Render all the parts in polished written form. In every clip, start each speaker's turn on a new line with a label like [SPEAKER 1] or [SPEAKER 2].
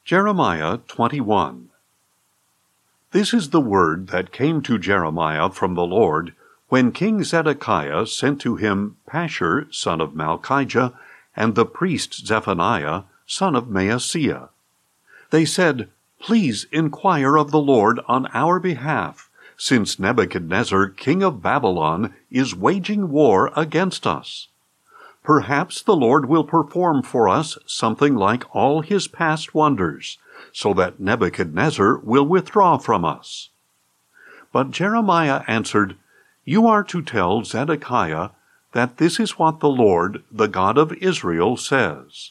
[SPEAKER 1] Jeremiah 21. This is the word that came to Jeremiah from the Lord, when King Zedekiah sent to him Pashur, son of Malchijah, and the priest Zephaniah, son of Maaseiah. They said, "Please inquire of the Lord on our behalf, since Nebuchadnezzar, king of Babylon, is waging war against us. Perhaps the Lord will perform for us something like all his past wonders, so that Nebuchadnezzar will withdraw from us." But Jeremiah answered, "You are to tell Zedekiah that this is what the Lord, the God of Israel, says.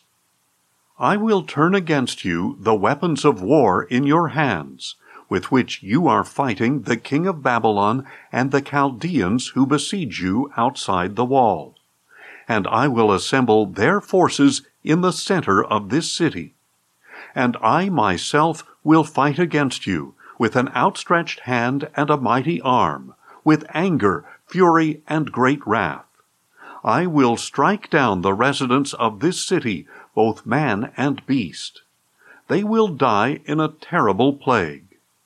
[SPEAKER 1] I will turn against you the weapons of war in your hands, with which you are fighting the king of Babylon and the Chaldeans who besiege you outside the wall. And I will assemble their forces in the center of this city. And I myself will fight against you, with an outstretched hand and a mighty arm, with anger, fury, and great wrath. I will strike down the residents of this city, both man and beast. They will die in a terrible plague.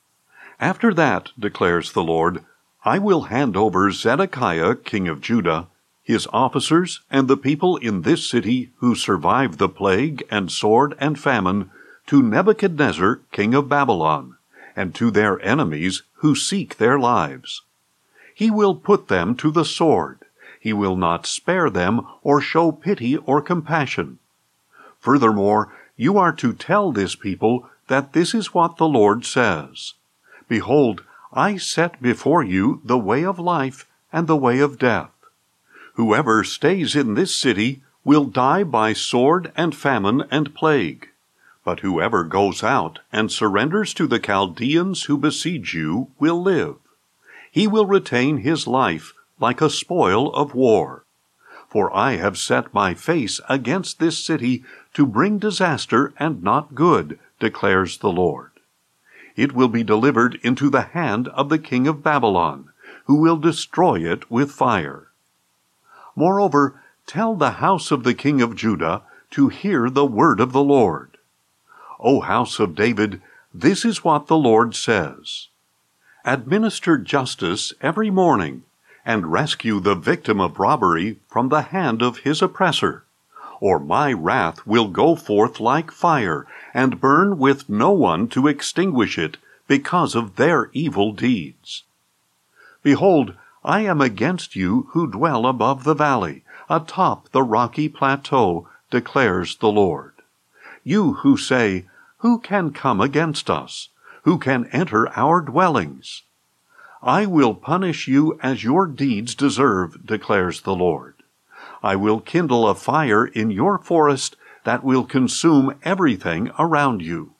[SPEAKER 1] After that, declares the Lord, I will hand over Zedekiah, king of Judah, his officers, and the people in this city who survived the plague and sword and famine, to Nebuchadnezzar, king of Babylon, and to their enemies who seek their lives. He will put them to the sword. He will not spare them or show pity or compassion. Furthermore, you are to tell this people that this is what the Lord says. Behold, I set before you the way of life and the way of death. Whoever stays in this city will die by sword and famine and plague. But whoever goes out and surrenders to the Chaldeans who besiege you will live. He will retain his life like a spoil of war. For I have set my face against this city to bring disaster and not good, declares the Lord. It will be delivered into the hand of the king of Babylon, who will destroy it with fire. Moreover, tell the house of the king of Judah to hear the word of the Lord. O house of David, this is what the Lord says. Administer justice every morning, and rescue the victim of robbery from the hand of his oppressor, or my wrath will go forth like fire, and burn with no one to extinguish it, because of their evil deeds. Behold, I am against you who dwell above the valley, atop the rocky plateau, declares the Lord. You who say, Who can come against us? Who can enter our dwellings? I will punish you as your deeds deserve, declares the Lord. I will kindle a fire in your forest that will consume everything around you.